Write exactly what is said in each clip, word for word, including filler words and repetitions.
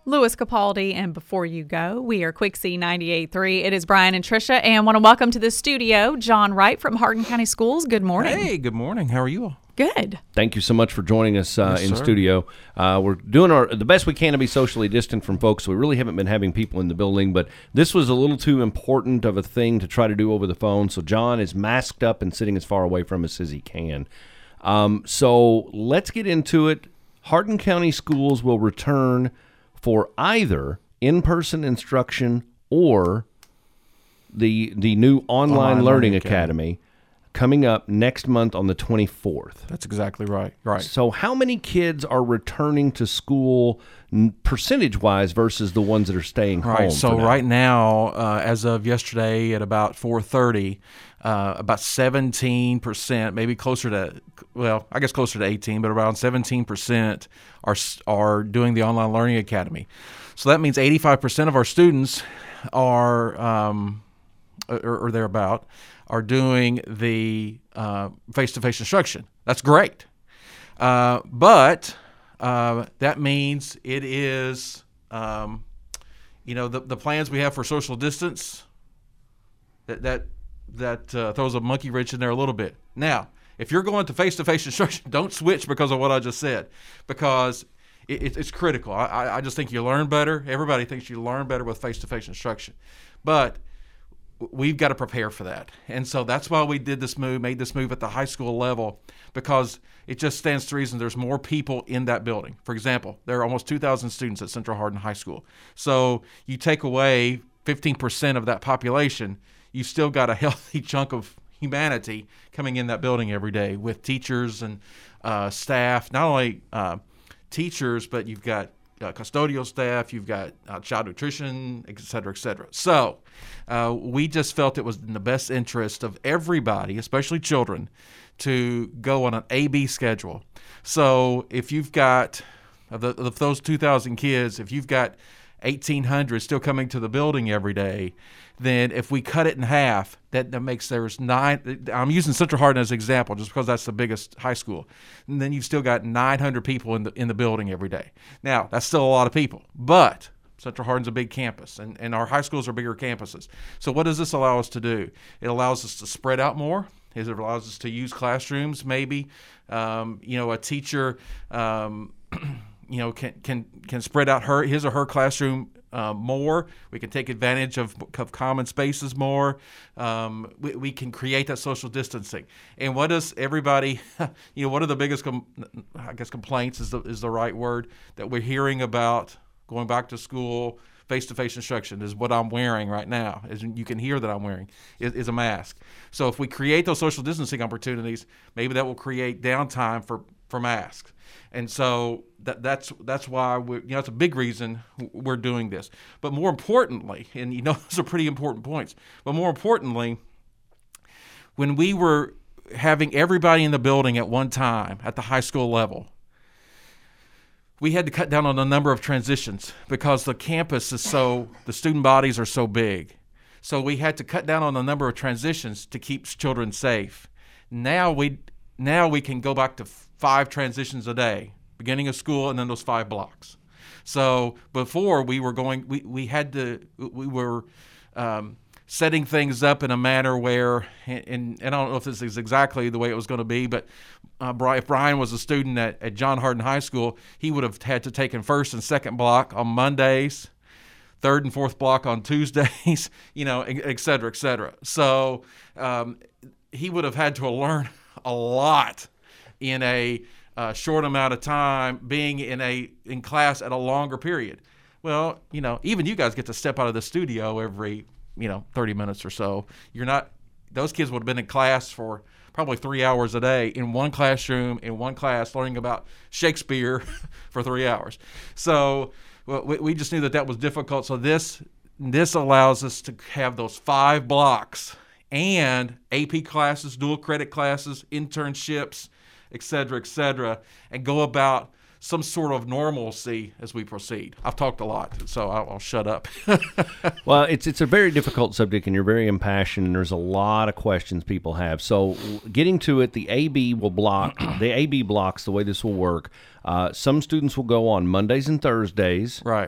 Louis Capaldi, and before you go, we are Quixie ninety-eight point three. It is Brian and Tricia, and want to welcome to the studio John Wright from Hardin County Schools. Good morning. Hey, good morning. How are you all? Good. Thank you so much for joining us uh, Yes, in sir. studio. Uh, we're doing our the best we can to be socially distant from folks. We really haven't been having people in the building, but this was a little too important of a thing to try to do over the phone. So John is masked up and sitting as far away from us as he can. Um, so let's get into it. Hardin County Schools will return for either in-person instruction or the the new online, Online learning, Learning academy. academy coming up next month on the twenty-fourth. That's exactly right. Right. So how many kids are returning to school n- percentage-wise versus the ones that are staying home? Right. So for now? right now, uh, as of yesterday at about four thirty, uh, about seventeen percent, maybe closer to, well, I guess closer to eighteen, but around seventeen percent are are doing the online learning academy. So that means eighty-five percent of our students are, um, or, or thereabout, are doing the uh, face-to-face instruction. That's great. Uh, but uh, that means it is, um, you know, the, the plans we have for social distance, that that, that uh, throws a monkey wrench in there a little bit. Now, if you're going to face-to-face instruction, don't switch because of what I just said, because it, it, it's critical. I, I just think you learn better. Everybody thinks you learn better with face-to-face instruction. But we've got to prepare for that. And so that's why we did this move, made this move at the high school level, because it just stands to reason there's more people in that building. For example, there are almost two thousand students at Central Hardin High School. So you take away fifteen percent of that population, you've still got a healthy chunk of humanity coming in that building every day with teachers and uh, staff, not only uh, teachers, but you've got Uh, custodial staff, you've got uh, child nutrition, et cetera, et cetera. So uh, we just felt it was in the best interest of everybody, especially children, to go on an A B schedule. So if you've got, of, the, of those two thousand kids, if you've got eighteen hundred still coming to the building every day, then if we cut it in half, that, that makes there's nine. I'm using Central Hardin as an example just because that's the biggest high school. And then you've still got nine hundred people in the in the building every day. Now, that's still a lot of people, but Central Hardin's a big campus, and, and our high schools are bigger campuses. So what does this allow us to do? It allows us to spread out more. It allows us to use classrooms maybe. Um, you know, a teacher um, you know, can can can spread out her his or her classroom uh, more. We can take advantage of, of common spaces more. Um, we, we can create that social distancing. And what does everybody, you know, what are the biggest, com- I guess complaints is the is the right word, that we're hearing about going back to school, face-to-face instruction is what I'm wearing right now, as you can hear that I'm wearing, is, is a mask. So if we create those social distancing opportunities, maybe that will create downtime for, for masks. And so that, that's that's why we're, you know, it's a big reason we're doing this. But more importantly, and you know, those are pretty important points, but more importantly, when we were having everybody in the building at one time at the high school level, we had to cut down on the number of transitions because the campus is so, the student bodies are so big. So we had to cut down on the number of transitions to keep children safe. Now we now we can go back to five transitions a day, beginning of school and then those five blocks. So before we were going, we, we had to, we were um, setting things up in a manner where, and, and I don't know if this is exactly the way it was going to be, but uh, if Brian was a student at, at John Hardin High School, he would have had to take in first and second block on Mondays, third and fourth block on Tuesdays, you know, et cetera, et cetera. So um, he would have had to learn a lot in a uh, short amount of time, being in a in class at a longer period. Well, you know, even you guys get to step out of the studio every, you know, thirty minutes or so. You're not, those kids would have been in class for probably three hours a day in one classroom, in one class, learning about Shakespeare for three hours. So well, we, we just knew that that was difficult. So this this allows us to have those five blocks and A P classes, dual credit classes, internships, et cetera, et cetera, and go about some sort of normalcy as we proceed. I've talked a lot, so I'll, I'll shut up. Well, it's it's a very difficult subject, and you're very impassioned, and there's a lot of questions people have. So getting to it, the A B will block, the A B blocks, the way this will work, uh, some students will go on Mondays and Thursdays. Right.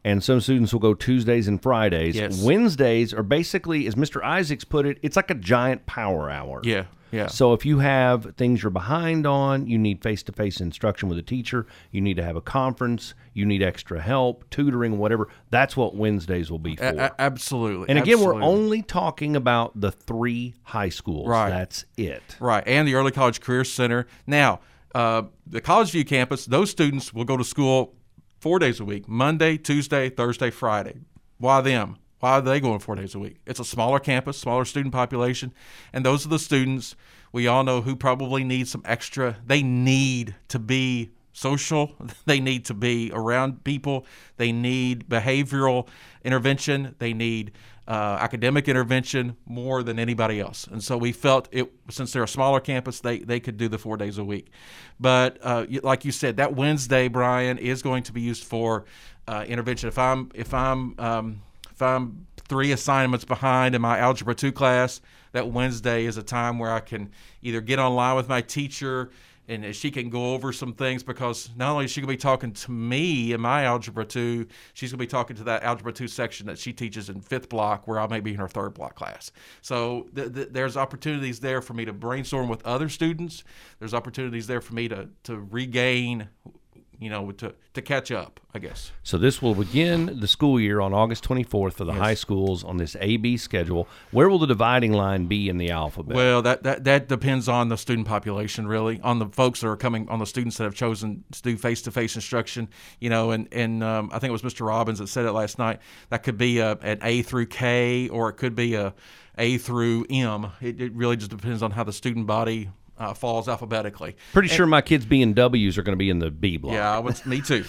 and some students will go Tuesdays and Fridays. Yes. Wednesdays are basically, as Mister Isaacs put it, it's like a giant power hour. Yeah, yeah. So if you have things you're behind on, you need face-to-face instruction with a teacher, you need to have a conference, you need extra help, tutoring, whatever, that's what Wednesdays will be for. A- a- absolutely. And again, absolutely. we're only talking about the three high schools. Right. That's it. Right, and the Early College Career Center. Now, uh, the College View campus, those students will go to school four days a week, Monday, Tuesday, Thursday, Friday. Why them? Why are they going four days a week? It's a smaller campus, smaller student population, and those are the students we all know who probably need some extra. They need to be social. They need to be around people. They need behavioral intervention. They need uh, academic intervention more than anybody else. And so we felt it, since they're a smaller campus, they, they could do the four days a week. But uh, like you said, that Wednesday, Brian, is going to be used for uh, intervention. If I'm if I'm um, if I'm three assignments behind in my Algebra two class, that Wednesday is a time where I can either get online with my teacher and she can go over some things, because not only is she going to be talking to me in my Algebra two, she's going to be talking to that Algebra two section that she teaches in fifth block, where I may be in her third block class. So th- th- there's opportunities there for me to brainstorm with other students. There's opportunities there for me to, to regain, you know, to, to catch up, I guess. So this will begin the school year on August twenty-fourth for the Yes. high schools on this A B schedule. Where will the dividing line be in the alphabet? Well, that, that, that depends on the student population, really, on the folks that are coming, on the students that have chosen to do face-to-face instruction, you know, and, and um, I think it was Mister Robbins that said it last night. That could be a, an A through K, or it could be a A through M. It, it really just depends on how the student body Uh, falls alphabetically. Pretty sure my kids' B and W's are going to be in the B block. Yeah, I would, me too.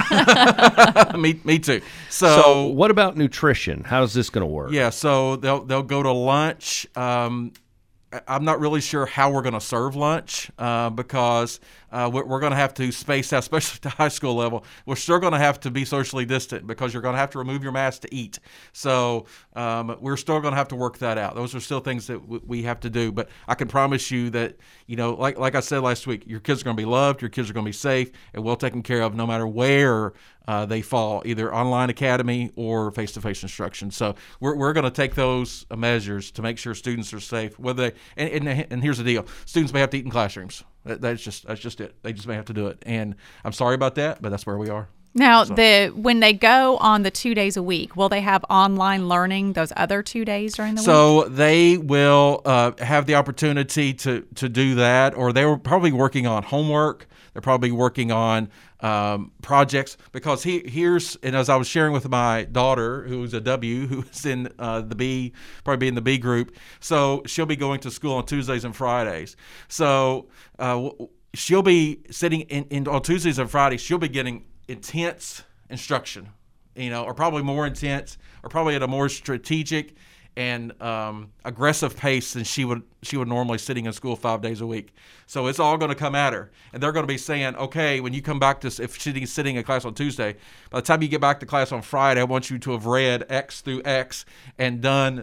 me, me too. So, So what about nutrition? How is this going to work? yeah, so they'll they'll go to lunch. Um, I- I'm not really sure how we're going to serve lunch uh, because uh, we're, we're going to have to space out, especially at the high school level. We're still going to have to be socially distant because you're going to have to remove your mask to eat. So um, we're still going to have to work that out. Those are still things that w- we have to do. But I can promise you that, you know, like like I said last week, your kids are going to be loved, your kids are going to be safe, and well taken care of no matter where uh, they fall, either online academy or face-to-face instruction. So we're we're going to take those measures to make sure students are safe. Whether they and, and and here's the deal: students may have to eat in classrooms. That, that's just that's just it. They just may have to do it. And I'm sorry about that, but that's where we are. Now, the when they go on the two days a week, will they have online learning those other two days during the week? So they will uh, have the opportunity to to do that, or they were probably working on homework. They're probably working on um, projects, because he here's, and as I was sharing with my daughter, who's a W, who's in uh, the B, probably be in the B group. So she'll be going to school on Tuesdays and Fridays. So uh, she'll be sitting in, in on Tuesdays and Fridays. She'll be getting intense instruction, you know, or probably more intense, or probably at a more strategic and um, aggressive pace than she would she would normally sitting in school five days a week. So it's all going to come at her, and they're going to be saying, okay, when you come back to, if she's sitting in class on Tuesday, by the time you get back to class on Friday, I want you to have read X through X and done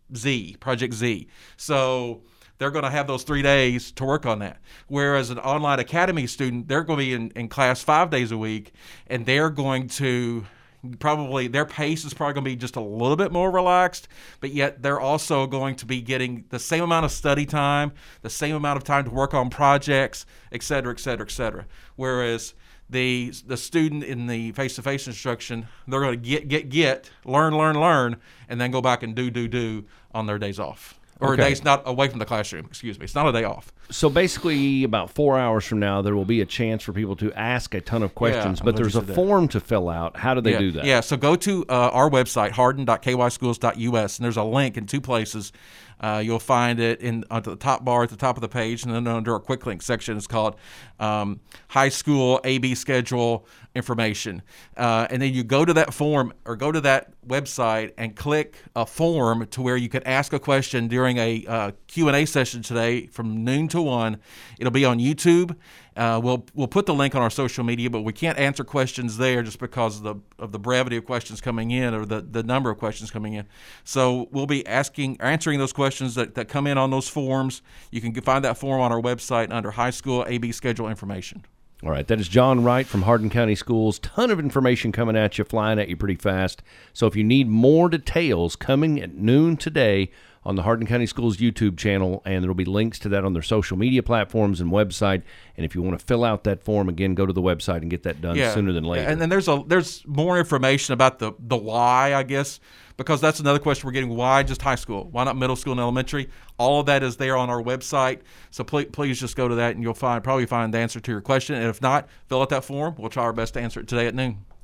Z, Project Z. So they're going to have those three days to work on that. Whereas an online academy student, they're going to be in, in class five days a week, and they're going to probably, their pace is probably going to be just a little bit more relaxed, but yet they're also going to be getting the same amount of study time, the same amount of time to work on projects, et cetera, et cetera, et cetera. Whereas the the student in the face-to-face instruction, they're going to get, get, get, learn, learn, learn, and then go back and do, do, do on their days off. Or Okay. a day's not away from the classroom, excuse me. It's not a day off. So basically, about four hours from now, there will be a chance for people to ask a ton of questions, I'm but glad there's you a said that. form to fill out. How do they yeah. do that? Yeah, so go to uh, our website, hardin dot k y schools dot u s, and there's a link in two places. Uh, you'll find it in at the top bar at the top of the page, and then under a quick link section, it's called um, High School A B Schedule Information. Uh, and then you go to that form or go to that website and click a form to where you can ask a question during a uh, Q and A session today from noon to one. It'll be on YouTube. Uh, we'll we'll put the link on our social media, but we can't answer questions there just because of the of the brevity of questions coming in, or the, the number of questions coming in. So we'll be asking answering those questions that, that come in on those forms. You can find that form on our website under High School A B Schedule Information. All right, that is John Wright from Hardin County Schools. Ton of information coming at you, flying at you pretty fast. So if you need more details, coming at noon today on the Hardin County Schools YouTube channel, and there will be links to that on their social media platforms and website. And if you want to fill out that form, again, go to the website and get that done yeah. sooner than later. And then there's a there's more information about the, the why, I guess, because that's another question we're getting. Why just high school? Why not middle school and elementary? All of that is there on our website. So please, please just go to that, and you'll find probably find the answer to your question. And if not, fill out that form. We'll try our best to answer it today at noon.